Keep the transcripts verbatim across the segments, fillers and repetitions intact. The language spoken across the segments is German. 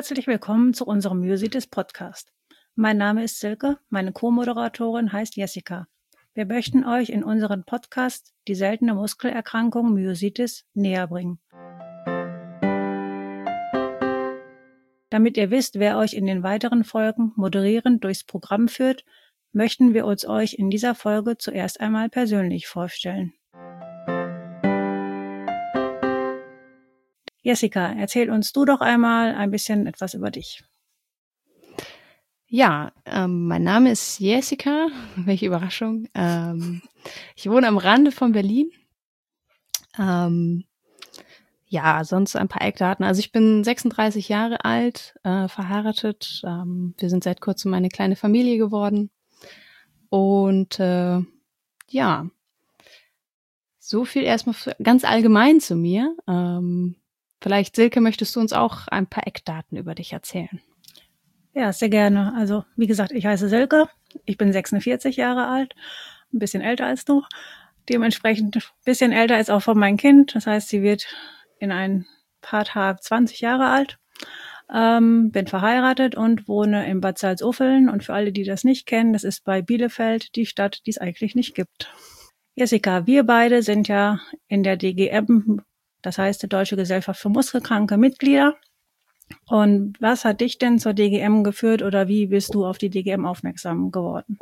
Herzlich willkommen zu unserem Myositis Podcast. Mein Name ist Silke, meine Co-Moderatorin heißt Jessica. Wir möchten euch in unserem Podcast die seltene Muskelerkrankung Myositis näher bringen. Damit ihr wisst, wer euch in den weiteren Folgen moderierend durchs Programm führt, möchten wir uns euch in dieser Folge zuerst einmal persönlich vorstellen. Jessica, erzähl uns du doch einmal ein bisschen etwas über dich. Ja, ähm, mein Name ist Jessica. Welche Überraschung. Ähm, ich wohne am Rande von Berlin. Ähm, ja, sonst ein paar Eckdaten. Also ich bin sechsunddreißig Jahre alt, äh, verheiratet. Ähm, wir sind seit kurzem eine kleine Familie geworden. Und äh, ja, so viel erstmal für, ganz allgemein zu mir. Ähm, vielleicht, Silke, möchtest du uns auch ein paar Eckdaten über dich erzählen? Ja, sehr gerne. Also, wie gesagt, ich heiße Silke. Ich bin sechsundvierzig Jahre alt, ein bisschen älter als du. Dementsprechend ein bisschen älter als auch von meinem Kind. Das heißt, sie wird in ein paar Tagen zwanzig Jahre alt. Ähm, bin verheiratet und wohne in Bad Salzuffeln. Und für alle, die das nicht kennen, das ist bei Bielefeld die Stadt, die es eigentlich nicht gibt. Jessica, wir beide sind ja in der D G M, das heißt die Deutsche Gesellschaft für Muskelkranke, Mitglieder. Und was hat dich denn zur D G M geführt oder wie bist du auf die D G M aufmerksam geworden?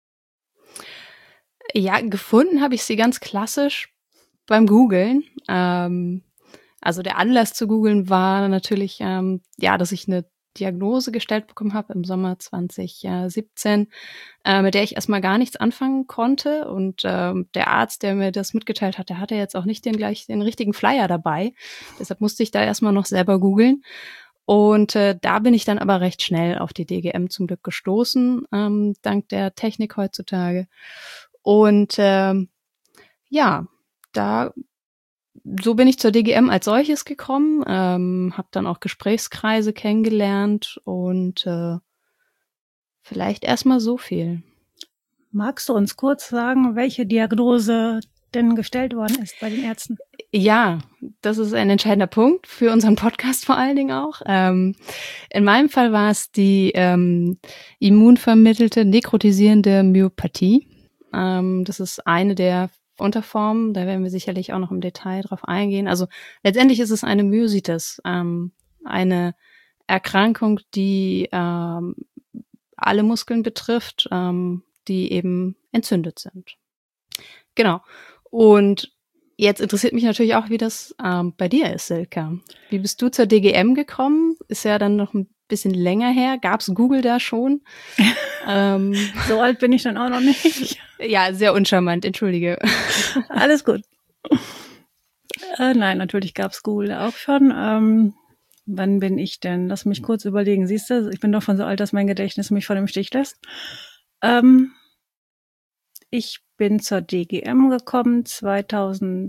Ja, gefunden habe ich sie ganz klassisch beim Googlen. Ähm, also der Anlass zu googeln war natürlich, ähm, ja, dass ich eine Diagnose gestellt bekommen habe im Sommer zwanzig siebzehn, äh, mit der ich erstmal gar nichts anfangen konnte. Und ähm, der Arzt, der mir das mitgeteilt hat, der hatte jetzt auch nicht den gleich den richtigen Flyer dabei. Deshalb musste ich da erstmal noch selber googeln. Und äh, da bin ich dann aber recht schnell auf die D G M zum Glück gestoßen, ähm, dank der Technik heutzutage. Und ähm, ja, da so bin ich zur D G M als solches gekommen, ähm, habe dann auch Gesprächskreise kennengelernt und äh, vielleicht erstmal so viel. Magst du uns kurz sagen, welche Diagnose denn gestellt worden ist bei den Ärzten? Ja, das ist ein entscheidender Punkt für unseren Podcast vor allen Dingen auch. Ähm, in meinem Fall war es die ähm, immunvermittelte nekrotisierende Myopathie. Ähm, das ist eine der Unterformen, da werden wir sicherlich auch noch im Detail drauf eingehen. Also letztendlich ist es eine Myositis, ähm, eine Erkrankung, die ähm, alle Muskeln betrifft, ähm, die eben entzündet sind. Genau. Und jetzt interessiert mich natürlich auch, wie das ähm, bei dir ist, Silke. Wie bist du zur D G M gekommen? Ist ja dann noch ein bisschen länger her. Gab's Google da schon? ähm, so alt bin ich dann auch noch nicht. Ja, sehr uncharmant, entschuldige. Alles gut. Äh, nein, natürlich gab's Google auch schon. Ähm, wann bin ich denn? Lass mich kurz überlegen. Siehst du, ich bin doch von so alt, dass mein Gedächtnis mich vor dem Stich lässt. Ähm, ich bin zur D G M gekommen zweitausendzwölf.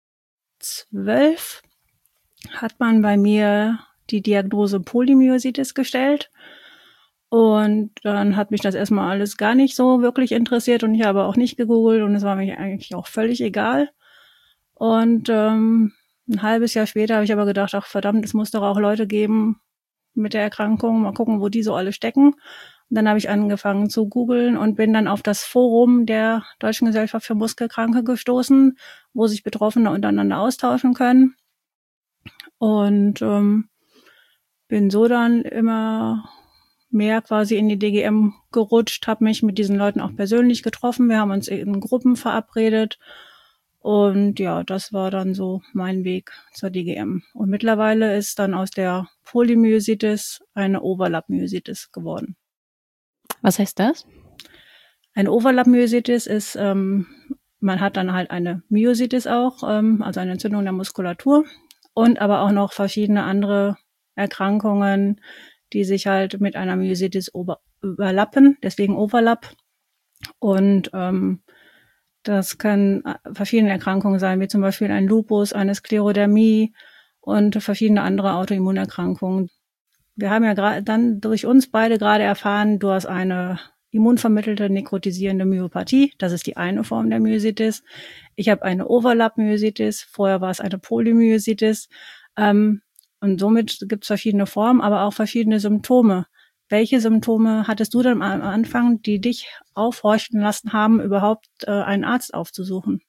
Hat man bei mir die Diagnose Polymyositis gestellt. Und dann hat mich das erstmal alles gar nicht so wirklich interessiert und ich habe auch nicht gegoogelt und es war mir eigentlich auch völlig egal. Und ähm, ein halbes Jahr später habe ich aber gedacht, ach verdammt, es muss doch auch Leute geben mit der Erkrankung, mal gucken, wo die so alle stecken. Und dann habe ich angefangen zu googeln und bin dann auf das Forum der Deutschen Gesellschaft für Muskelkranke gestoßen, wo sich Betroffene untereinander austauschen können. Und ähm, bin so dann immer mehr quasi in die D G M gerutscht, habe mich mit diesen Leuten auch persönlich getroffen. Wir haben uns in Gruppen verabredet und ja, das war dann so mein Weg zur D G M. Und mittlerweile ist dann aus der Polymyositis eine Overlap-Myositis geworden. Was heißt das? Eine Overlap-Myositis ist, ähm, man hat dann halt eine Myositis auch, ähm, also eine Entzündung der Muskulatur und aber auch noch verschiedene andere Erkrankungen, die sich halt mit einer Myositis ober- überlappen, deswegen Overlap. Und ähm, das können verschiedene Erkrankungen sein, wie zum Beispiel ein Lupus, eine Sklerodermie und verschiedene andere Autoimmunerkrankungen. Wir haben ja gerade dann durch uns beide gerade erfahren, du hast eine immunvermittelte nekrotisierende Myopathie. Das ist die eine Form der Myositis. Ich habe eine Overlap-Myositis. Vorher war es eine Polymyositis. Ähm, Und somit gibt es verschiedene Formen, aber auch verschiedene Symptome. Welche Symptome hattest du denn am Anfang, die dich aufhorchen lassen haben, überhaupt äh, einen Arzt aufzusuchen?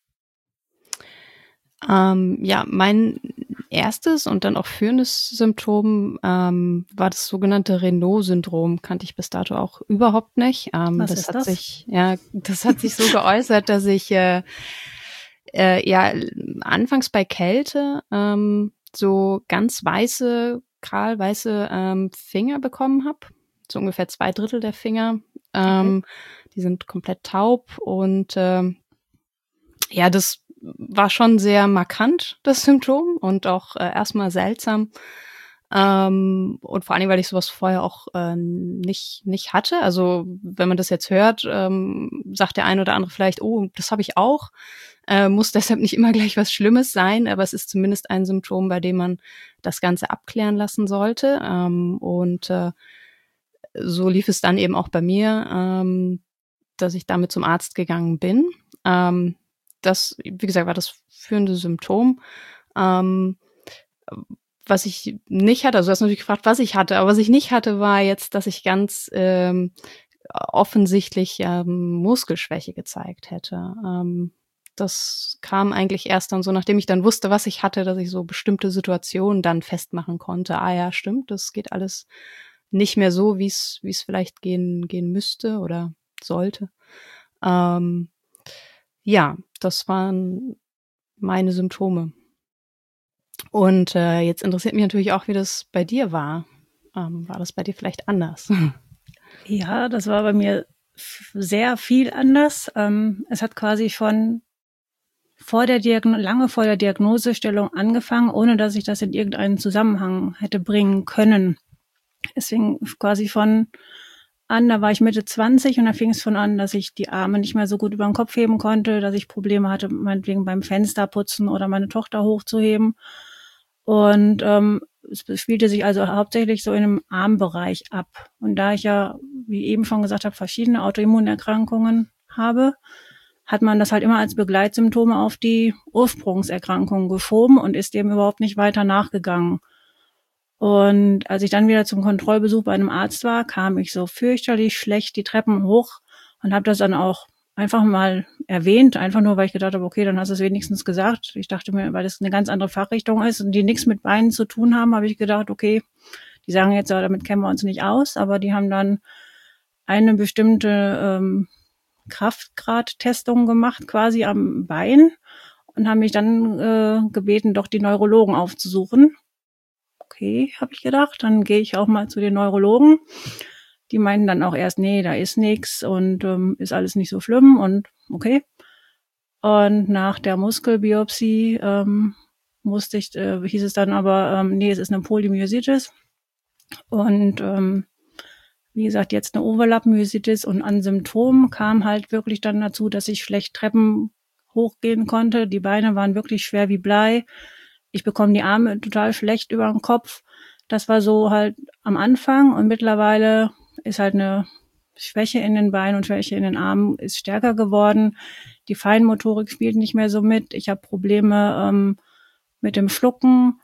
Ähm, ja, mein erstes und dann auch führendes Symptom ähm, war das sogenannte Raynaud-Syndrom. Kannte ich bis dato auch überhaupt nicht. Ähm, Was das ist hat das? sich, ja, das hat sich so geäußert, dass ich äh, äh, ja anfangs bei Kälte ähm, so ganz weiße, kahlweiße ähm, Finger bekommen habe. So ungefähr zwei Drittel der Finger. Ähm, okay. Die sind komplett taub und ähm, ja, das war schon sehr markant, das Symptom, und auch äh, erstmal seltsam. Ähm, und vor allem, weil ich sowas vorher auch äh, nicht nicht hatte. Also wenn man das jetzt hört, ähm, sagt der eine oder andere vielleicht, oh, das habe ich auch. Äh, muss deshalb nicht immer gleich was Schlimmes sein, aber es ist zumindest ein Symptom, bei dem man das Ganze abklären lassen sollte. Ähm, und äh, so lief es dann eben auch bei mir, ähm, dass ich damit zum Arzt gegangen bin. Ähm, das, wie gesagt, war das führende Symptom. Ähm, was ich nicht hatte, also du hast natürlich gefragt, was ich hatte, aber was ich nicht hatte, war jetzt, dass ich ganz ähm, offensichtlich ähm, Muskelschwäche gezeigt hätte. Ähm, das kam eigentlich erst dann so, nachdem ich dann wusste, was ich hatte, dass ich so bestimmte Situationen dann festmachen konnte. Ah ja, stimmt, das geht alles nicht mehr so, wie es wie es vielleicht gehen gehen müsste oder sollte. Ähm, ja, das waren meine Symptome. Und äh, jetzt interessiert mich natürlich auch, wie das bei dir war. Ähm, war das bei dir vielleicht anders? Ja, das war bei mir sehr viel anders. Ähm, es hat quasi von vor der Diagno- lange vor der Diagnosestellung angefangen, ohne dass ich das in irgendeinen Zusammenhang hätte bringen können. Deswegen quasi von an, da war ich Mitte zwanzig und da fing es von an, dass ich die Arme nicht mehr so gut über den Kopf heben konnte, dass ich Probleme hatte, meinetwegen beim Fensterputzen oder meine Tochter hochzuheben. Und ähm, es spielte sich also hauptsächlich so in dem Armbereich ab. Und da ich ja, wie eben schon gesagt habe, verschiedene Autoimmunerkrankungen habe, hat man das halt immer als Begleitsymptome auf die Ursprungserkrankung geschoben und ist dem überhaupt nicht weiter nachgegangen. Und als ich dann wieder zum Kontrollbesuch bei einem Arzt war, kam ich so fürchterlich schlecht die Treppen hoch und habe das dann auch einfach mal erwähnt, einfach nur, weil ich gedacht habe, okay, dann hast du es wenigstens gesagt. Ich dachte mir, weil das eine ganz andere Fachrichtung ist und die nichts mit Beinen zu tun haben, habe ich gedacht, okay, die sagen jetzt, ja, damit kennen wir uns nicht aus, aber die haben dann eine bestimmte ähm, Kraftgrad-Testung gemacht, quasi am Bein, und haben mich dann äh, gebeten, doch die Neurologen aufzusuchen. Okay, habe ich gedacht, dann gehe ich auch mal zu den Neurologen. Die meinten dann auch erst, nee, da ist nichts und ähm, ist alles nicht so schlimm und okay. Und nach der Muskelbiopsie ähm, musste ich, äh, hieß es dann aber, ähm, nee, es ist eine Polymyositis. Und ähm, wie gesagt, jetzt eine Overlap-Myositis, und an Symptomen kam halt wirklich dann dazu, dass ich schlecht Treppen hochgehen konnte. Die Beine waren wirklich schwer wie Blei. Ich bekomme die Arme total schlecht über den Kopf. Das war so halt am Anfang, und mittlerweile ist halt eine Schwäche in den Beinen und Schwäche in den Armen ist stärker geworden. Die Feinmotorik spielt nicht mehr so mit. Ich habe Probleme ähm, mit dem Schlucken.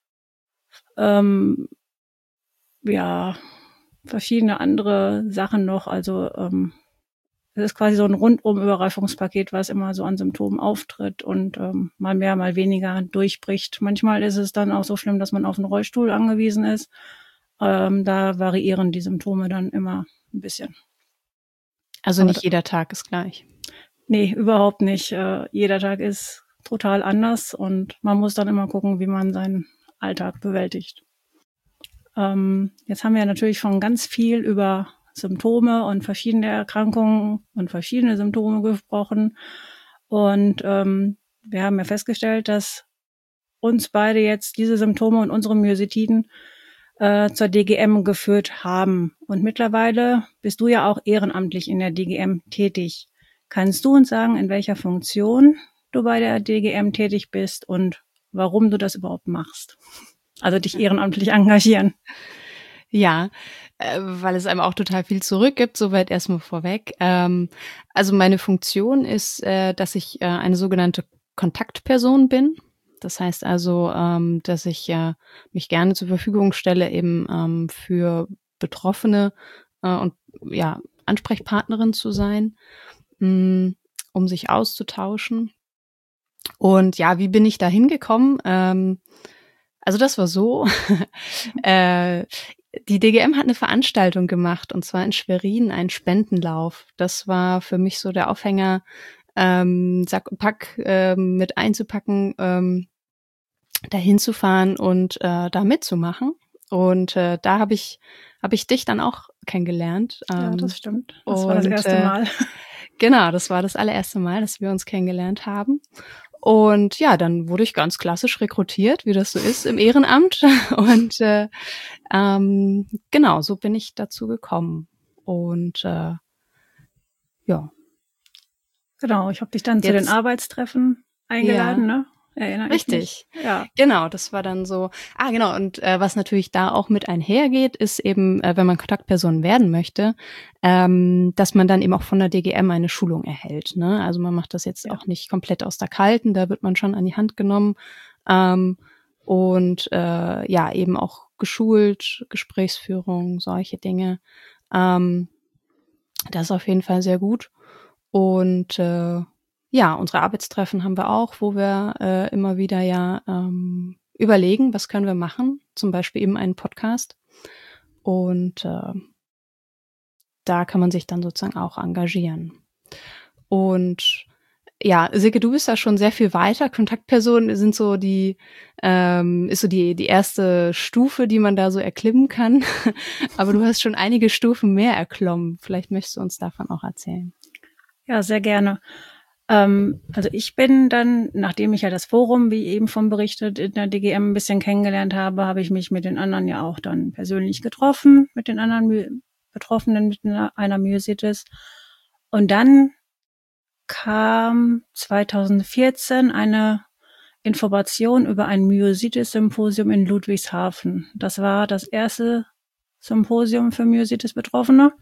Ähm, ja, verschiedene andere Sachen noch. Also ähm, es ist quasi so ein Rundum-Überraschungspaket, was immer so an Symptomen auftritt und ähm, mal mehr, mal weniger durchbricht. Manchmal ist es dann auch so schlimm, dass man auf einen Rollstuhl angewiesen ist. Ähm, da variieren die Symptome dann immer ein bisschen. Also nicht jeder Tag ist gleich. Nee, überhaupt nicht. Äh, jeder Tag ist total anders und man muss dann immer gucken, wie man seinen Alltag bewältigt. Ähm, jetzt haben wir natürlich schon ganz viel über Symptome und verschiedene Erkrankungen und verschiedene Symptome gesprochen. Und ähm, wir haben ja festgestellt, dass uns beide jetzt diese Symptome und unsere Myositiden äh, zur D G M geführt haben. Und mittlerweile bist du ja auch ehrenamtlich in der D G M tätig. Kannst du uns sagen, in welcher Funktion du bei der D G M tätig bist und warum du das überhaupt machst? Also dich ehrenamtlich engagieren. Ja, äh, weil es einem auch total viel zurückgibt, soweit erstmal vorweg. Ähm, also meine Funktion ist, äh, dass ich äh, eine sogenannte Kontaktperson bin. Das heißt also, ähm, dass ich äh, mich gerne zur Verfügung stelle, eben ähm, für Betroffene äh, und ja, Ansprechpartnerin zu sein, mh, um sich auszutauschen. Und ja, wie bin ich da hingekommen? Ähm, also das war so, äh, die D G M hat eine Veranstaltung gemacht, und zwar in Schwerin, einen Spendenlauf. Das war für mich so der Aufhänger, ähm, Sack und Pack ähm, mit einzupacken, ähm, dahin zu fahren und äh, da mitzumachen. Und äh, da habe ich habe ich dich dann auch kennengelernt. Ja, Ähm, das stimmt. Das war das und erste äh, Mal. genau, das war das allererste Mal, dass wir uns kennengelernt haben. Und ja, dann wurde ich ganz klassisch rekrutiert, wie das so ist im Ehrenamt. Und äh, ähm, genau, so bin ich dazu gekommen. Und äh, ja, Genau, ich habe dich dann zu den jetzt, Arbeitstreffen eingeladen, ja, ne? Erinnere ich mich. richtig. Ja, Genau, das war dann so. Ah, genau. Und äh, was natürlich da auch mit einhergeht, ist eben, äh, wenn man Kontaktperson werden möchte, ähm, dass man dann eben auch von der D G M eine Schulung erhält. Ne? Also man macht das jetzt ja. auch nicht komplett aus der Kalten, da wird man schon an die Hand genommen ähm, und äh, ja, eben auch geschult, Gesprächsführung, solche Dinge. Ähm, das ist auf jeden Fall sehr gut. Und äh, ja, unsere Arbeitstreffen haben wir auch, wo wir äh, immer wieder ja ähm, überlegen, was können wir machen, zum Beispiel eben einen Podcast. Und äh, da kann man sich dann sozusagen auch engagieren. Und ja, Silke, du bist da schon sehr viel weiter. Kontaktpersonen sind so die, ähm, ist so die, die erste Stufe, die man da so erklimmen kann. Aber du hast schon einige Stufen mehr erklommen. Vielleicht möchtest du uns davon auch erzählen. Ja, sehr gerne. Ähm, also ich bin dann, nachdem ich ja das Forum, wie eben von berichtet, in der D G M ein bisschen kennengelernt habe, habe ich mich mit den anderen ja auch dann persönlich getroffen, mit den anderen My- Betroffenen mit einer, einer Myositis. Und dann kam zweitausendvierzehn eine Information über ein Myositis-Symposium in Ludwigshafen. Das war das erste Symposium für Myositis-Betroffene.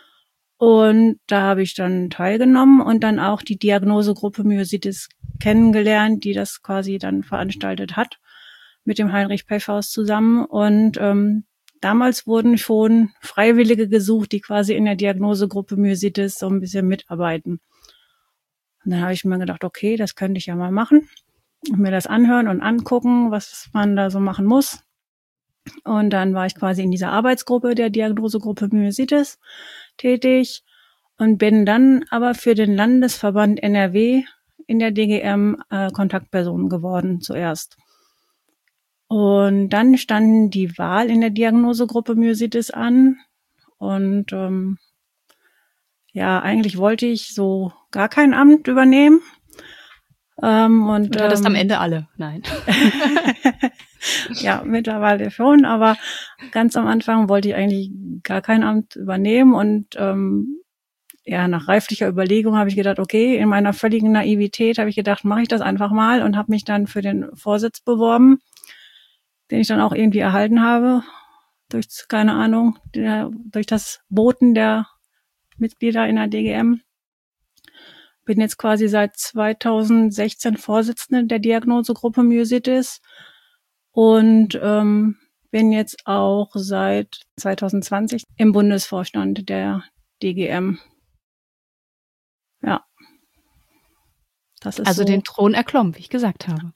Und da habe ich dann teilgenommen und dann auch die Diagnosegruppe Myositis kennengelernt, die das quasi dann veranstaltet hat, mit dem Heinrich Peffhaus zusammen. Und ähm, damals wurden schon Freiwillige gesucht, die quasi in der Diagnosegruppe Myositis so ein bisschen mitarbeiten. Und dann habe ich mir gedacht, okay, das könnte ich ja mal machen und mir das anhören und angucken, was man da so machen muss. Und dann war ich quasi in dieser Arbeitsgruppe der Diagnosegruppe Myositis tätig und bin dann aber für den Landesverband N R W in der D G M äh, Kontaktperson geworden zuerst. Und dann stand die Wahl in der Diagnosegruppe Myositis an. Und ähm, ja, eigentlich wollte ich so gar kein Amt übernehmen. Ähm, und Du hattest ähm, am Ende alle, nein. Ja, mittlerweile schon, aber ganz am Anfang wollte ich eigentlich gar kein Amt übernehmen. Und ähm, ja, nach reiflicher Überlegung habe ich gedacht, okay, in meiner völligen Naivität habe ich gedacht, mache ich das einfach mal und habe mich dann für den Vorsitz beworben, den ich dann auch irgendwie erhalten habe, durch, keine Ahnung, der, durch das Voten der Mitglieder in der D G M. Bin jetzt quasi seit zweitausendsechzehn Vorsitzende der Diagnosegruppe Myositis und ähm, bin jetzt auch seit zweitausendzwanzig im Bundesvorstand der D G M. Ja. Das ist Also so. den Thron erklommen, wie ich gesagt habe.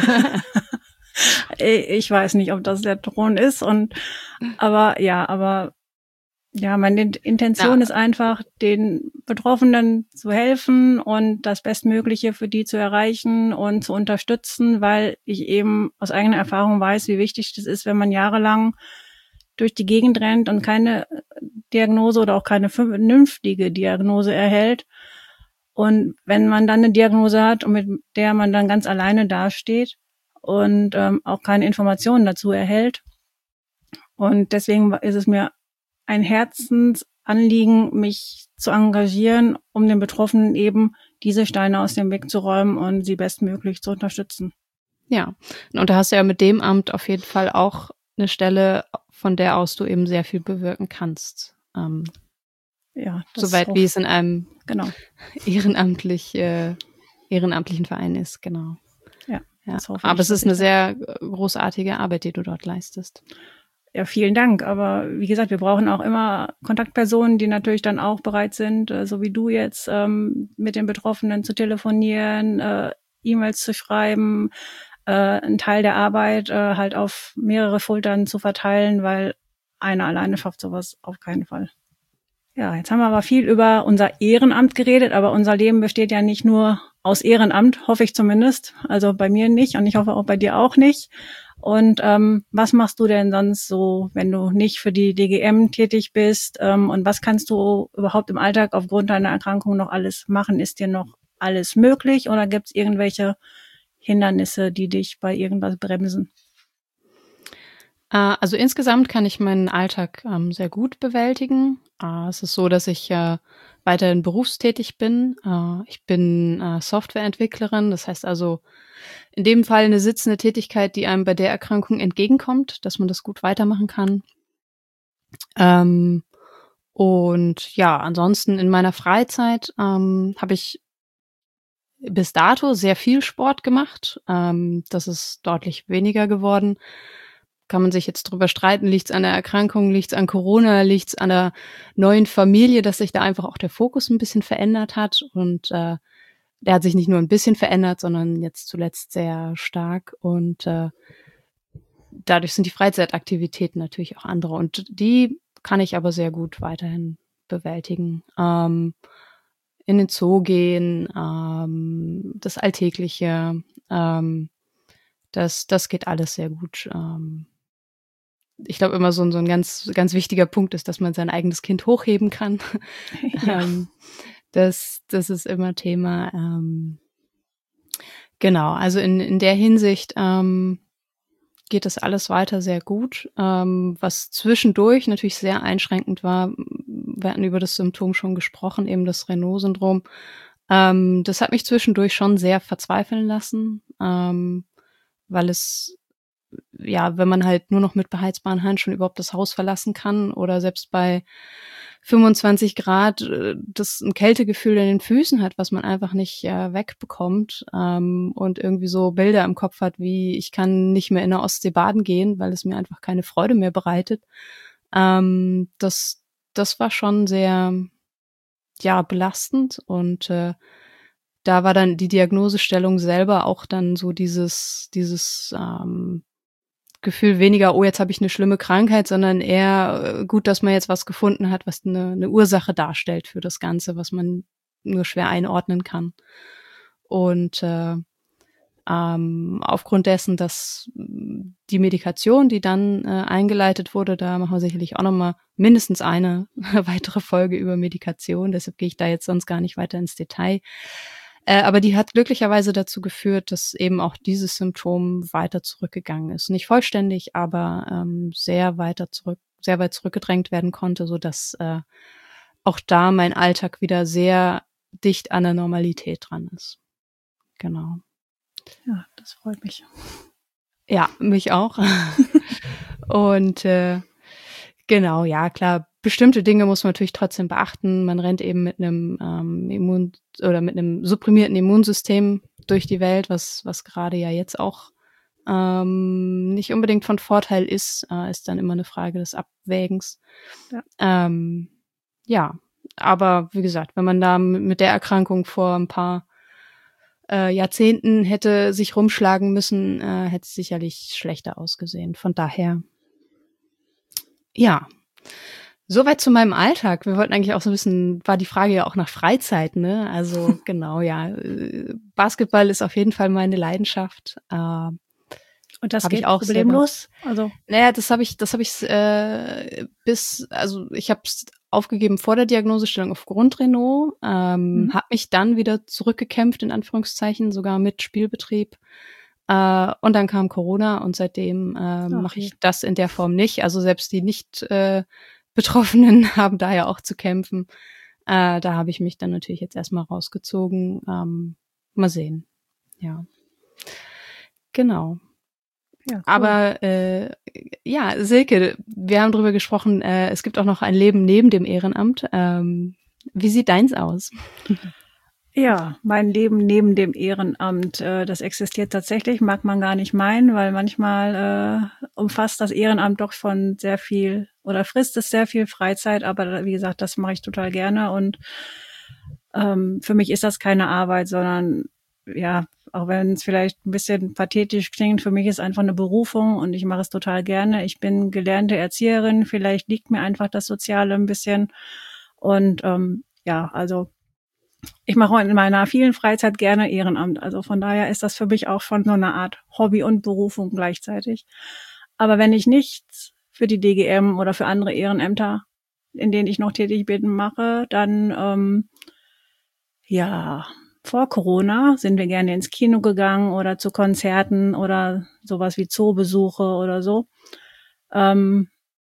Ich weiß nicht, ob das der Thron ist und aber ja, aber ja, meine Intention Na, ist einfach, den Betroffenen zu helfen und das Bestmögliche für die zu erreichen und zu unterstützen, weil ich eben aus eigener Erfahrung weiß, wie wichtig das ist, wenn man jahrelang durch die Gegend rennt und keine Diagnose oder auch keine vernünftige Diagnose erhält. Und wenn man dann eine Diagnose hat und mit der man dann ganz alleine dasteht und ähm, auch keine Informationen dazu erhält. Und deswegen ist es mir ein Herzensanliegen, mich zu engagieren, um den Betroffenen eben diese Steine aus dem Weg zu räumen und sie bestmöglich zu unterstützen. Ja, und da hast du ja mit dem Amt auf jeden Fall auch eine Stelle, von der aus du eben sehr viel bewirken kannst. Ähm, ja, das soweit auch, wie es in einem genau. ehrenamtlich, äh, ehrenamtlichen Verein ist, genau. Ja. ja. Das hoffe Aber ich, es ist eine sehr großartige Arbeit, die du dort leistest. Ja, vielen Dank. Aber wie gesagt, wir brauchen auch immer Kontaktpersonen, die natürlich dann auch bereit sind, äh, so wie du jetzt, ähm, mit den Betroffenen zu telefonieren, äh, E-Mails zu schreiben, äh, einen Teil der Arbeit äh, halt auf mehrere Schultern zu verteilen, weil einer alleine schafft sowas auf keinen Fall. Ja, jetzt haben wir aber viel über unser Ehrenamt geredet, aber unser Leben besteht ja nicht nur aus Ehrenamt, hoffe ich zumindest. Also bei mir nicht und ich hoffe auch bei dir auch nicht. Und ähm, was machst du denn sonst so, wenn du nicht für die D G M tätig bist? Ähm, und was kannst du überhaupt im Alltag aufgrund deiner Erkrankung noch alles machen? Ist dir noch alles möglich oder gibt es irgendwelche Hindernisse, die dich bei irgendwas bremsen? Äh, also insgesamt kann ich meinen Alltag ähm, sehr gut bewältigen. Äh, es ist so, dass ich äh, weiterhin berufstätig bin. Äh, ich bin äh, Softwareentwicklerin, das heißt also in dem Fall eine sitzende Tätigkeit, die einem bei der Erkrankung entgegenkommt, dass man das gut weitermachen kann. Ähm, und ja, ansonsten in meiner Freizeit ähm, habe ich bis dato sehr viel Sport gemacht. Ähm, das ist deutlich weniger geworden. Kann man sich jetzt drüber streiten, liegt's an der Erkrankung, liegt's an Corona, liegt's an der neuen Familie, dass sich da einfach auch der Fokus ein bisschen verändert hat. Und äh, der hat sich nicht nur ein bisschen verändert, sondern jetzt zuletzt sehr stark. Und äh, dadurch sind die Freizeitaktivitäten natürlich auch andere. Und die kann ich aber sehr gut weiterhin bewältigen. Ähm, in den Zoo gehen, ähm, das Alltägliche, ähm, das, das geht alles sehr gut. Ähm, ich glaube, immer so, ein- so ein ganz, ganz wichtiger Punkt ist, dass man sein eigenes Kind hochheben kann. Ja. ähm, das, das ist immer Thema. Ähm, genau, also in, in der Hinsicht ähm, geht das alles weiter sehr gut. Ähm, was zwischendurch natürlich sehr einschränkend war, wir hatten über das Symptom schon gesprochen, eben das Raynaud-Syndrom. Ähm, das hat mich zwischendurch schon sehr verzweifeln lassen, ähm, weil es, ja, wenn man halt nur noch mit beheizbaren Handschuhen überhaupt das Haus verlassen kann oder selbst bei fünfundzwanzig Grad äh, das ein Kältegefühl in den Füßen hat, was man einfach nicht äh, wegbekommt ähm, und irgendwie so Bilder im Kopf hat, wie ich kann nicht mehr in der Ostsee baden gehen, weil es mir einfach keine Freude mehr bereitet. Ähm, das, das war schon sehr, ja, belastend und äh, da war dann die Diagnosestellung selber auch dann so dieses, dieses ähm, Gefühl weniger, oh, jetzt habe ich eine schlimme Krankheit, sondern eher äh, gut, dass man jetzt was gefunden hat, was eine, eine Ursache darstellt für das Ganze, was man nur schwer einordnen kann. Und äh, ähm, aufgrund dessen, dass die Medikation, die dann äh, eingeleitet wurde, da machen wir sicherlich auch nochmal mindestens eine weitere Folge über Medikation, deshalb gehe ich da jetzt sonst gar nicht weiter ins Detail. Äh, aber die hat glücklicherweise dazu geführt, dass eben auch dieses Symptom weiter zurückgegangen ist. Nicht vollständig, aber ähm, sehr weiter zurück, sehr weit zurückgedrängt werden konnte, so dass äh, auch da mein Alltag wieder sehr dicht an der Normalität dran ist. Genau. Ja, das freut mich. Ja, mich auch. Und äh, genau, ja, klar, bestimmte Dinge muss man natürlich trotzdem beachten. Man rennt eben mit einem ähm, Immun oder mit einem supprimierten Immunsystem durch die Welt, was was gerade ja jetzt auch ähm, nicht unbedingt von Vorteil ist, äh, ist dann immer eine Frage des Abwägens. Ja. Ähm, ja, aber wie gesagt, wenn man da mit der Erkrankung vor ein paar äh, Jahrzehnten hätte sich rumschlagen müssen, äh, hätte es sicherlich schlechter ausgesehen. Von daher, ja. Soweit zu meinem Alltag. Wir wollten eigentlich auch so ein bisschen, war die Frage ja auch nach Freizeit, ne? Also genau, ja. Basketball ist auf jeden Fall meine Leidenschaft. Äh, Und das hab geht ich auch problemlos? Also Naja, das habe ich, das habe ich äh, bis, also ich habe es aufgegeben vor der Diagnosestellung aufgrund Raynaud, ähm, mhm. habe mich dann wieder zurückgekämpft, in Anführungszeichen, sogar mit Spielbetrieb. Äh, und dann kam Corona und seitdem äh, mache ich das in der Form nicht. Also selbst die nicht äh, Betroffenen haben da ja auch zu kämpfen. Äh, da habe ich mich dann natürlich jetzt erstmal rausgezogen. Ähm, mal sehen. Ja. Genau. Ja, cool. Aber äh, ja, Silke, wir haben drüber gesprochen, äh, es gibt auch noch ein Leben neben dem Ehrenamt. Ähm, wie sieht deins aus? Ja, mein Leben neben dem Ehrenamt, äh, das existiert tatsächlich, mag man gar nicht meinen, weil manchmal äh, umfasst das Ehrenamt doch von sehr viel oder frisst es sehr viel Freizeit, aber wie gesagt, das mache ich total gerne und ähm, für mich ist das keine Arbeit, sondern ja, auch wenn es vielleicht ein bisschen pathetisch klingt, für mich ist einfach eine Berufung und ich mache es total gerne. Ich bin gelernte Erzieherin, vielleicht liegt mir einfach das Soziale ein bisschen und ähm, ja, also ich mache in meiner vielen Freizeit gerne Ehrenamt. Also von daher ist das für mich auch schon so eine Art Hobby und Berufung gleichzeitig. Aber wenn ich nichts für die D G M oder für andere Ehrenämter, in denen ich noch tätig bin, mache, dann ähm, ja, vor Corona sind wir gerne ins Kino gegangen oder zu Konzerten oder sowas wie Zoobesuche oder so. Ähm,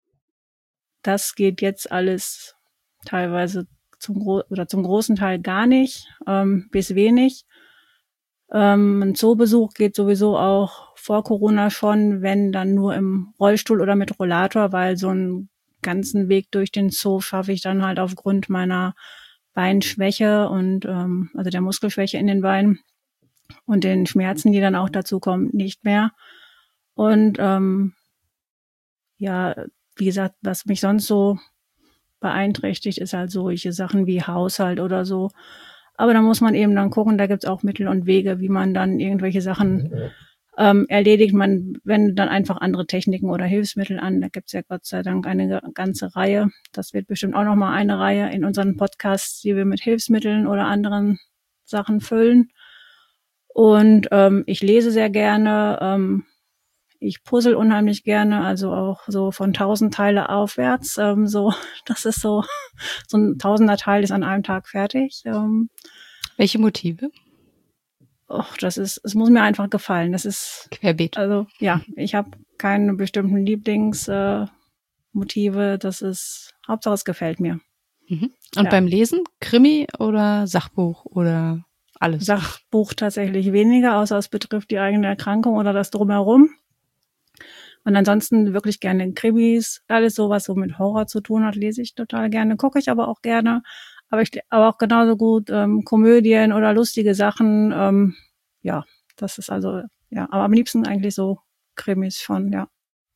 das geht jetzt alles teilweise zum Gro- oder zum großen Teil gar nicht, ähm, bis wenig. Ähm, ein Zoobesuch geht sowieso auch vor Corona schon, wenn dann nur im Rollstuhl oder mit Rollator, weil so einen ganzen Weg durch den Zoo schaffe ich dann halt aufgrund meiner Beinschwäche und ähm, also der Muskelschwäche in den Beinen und den Schmerzen, die dann auch dazu kommen, nicht mehr. Und ähm, ja, wie gesagt, was mich sonst so beeinträchtigt, ist halt solche Sachen wie Haushalt oder so. Aber da muss man eben dann gucken, da gibt's auch Mittel und Wege, wie man dann irgendwelche Sachen ähm, erledigt. Man wendet dann einfach andere Techniken oder Hilfsmittel an. Da gibt's ja Gott sei Dank eine ganze Reihe. Das wird bestimmt auch nochmal eine Reihe in unseren Podcasts, die wir mit Hilfsmitteln oder anderen Sachen füllen. Und ähm, ich lese sehr gerne. Ähm, ich puzzle unheimlich gerne, also auch so von tausend Teile aufwärts. Ähm, so, das ist so, so ein tausender Teil ist an einem Tag fertig. Ähm, Welche Motive? och, das ist, es muss mir einfach gefallen. Das ist Querbeet. Also ja, ich habe keine bestimmten Lieblingsmotive. Äh, Motive. Das ist Hauptsache es gefällt mir. Mhm. Und Ja. beim Lesen Krimi oder Sachbuch oder alles? Sachbuch tatsächlich weniger, außer es betrifft die eigene Erkrankung oder das Drumherum. Und ansonsten wirklich gerne Krimis, alles so, was so mit Horror zu tun hat, lese ich total gerne, gucke ich aber auch gerne. Aber ich aber auch genauso gut ähm, Komödien oder lustige Sachen. Ähm, ja, das ist also, ja, aber am liebsten eigentlich so Krimis schon, ja.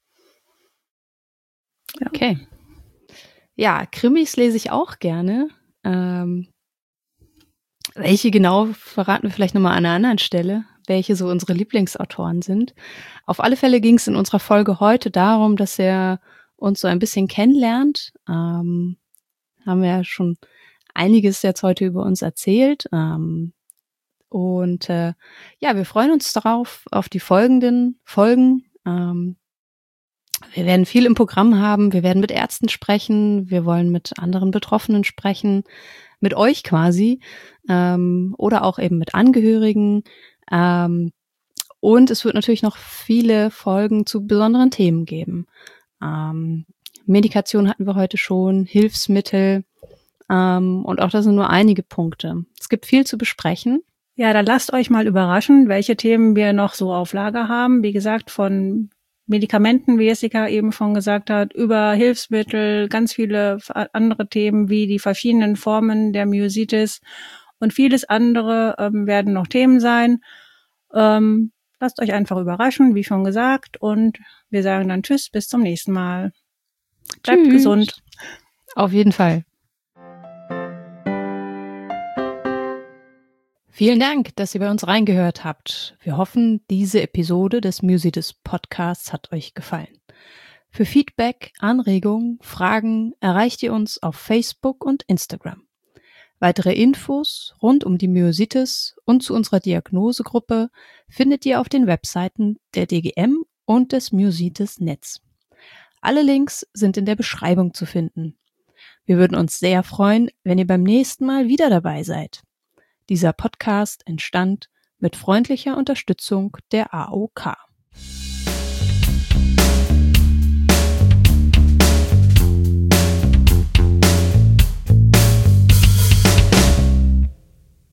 ja. Okay. Ja, Krimis lese ich auch gerne. Ähm, welche genau verraten wir vielleicht nochmal an einer anderen Stelle, welche so unsere Lieblingsautoren sind. Auf alle Fälle ging es in unserer Folge heute darum, dass er uns so ein bisschen kennenlernt. Ähm, haben wir ja schon einiges jetzt heute über uns erzählt. Ähm, und äh, ja, wir freuen uns darauf, auf die folgenden Folgen. Ähm, wir werden viel im Programm haben. Wir werden mit Ärzten sprechen. Wir wollen mit anderen Betroffenen sprechen. Mit euch quasi. Ähm, oder auch eben mit Angehörigen. Ähm, und es wird natürlich noch viele Folgen zu besonderen Themen geben. Ähm, Medikation hatten wir heute schon, Hilfsmittel. Ähm, und auch das sind nur einige Punkte. Es gibt viel zu besprechen. Ja, dann lasst euch mal überraschen, welche Themen wir noch so auf Lager haben. Wie gesagt, von Medikamenten, wie Jessica eben schon gesagt hat, über Hilfsmittel, ganz viele andere Themen wie die verschiedenen Formen der Myositis und vieles andere ähm, werden noch Themen sein. Ähm, lasst euch einfach überraschen, wie schon gesagt. Und wir sagen dann Tschüss, bis zum nächsten Mal. Bleibt Tschüss. gesund. Auf jeden Fall. Vielen Dank, dass ihr bei uns reingehört habt. Wir hoffen, diese Episode des Myositis Podcasts hat euch gefallen. Für Feedback, Anregungen, Fragen erreicht ihr uns auf Facebook und Instagram. Weitere Infos rund um die Myositis und zu unserer Diagnosegruppe findet ihr auf den Webseiten der D G M und des Myositis-Netz. Alle Links sind in der Beschreibung zu finden. Wir würden uns sehr freuen, wenn ihr beim nächsten Mal wieder dabei seid. Dieser Podcast entstand mit freundlicher Unterstützung der A O K.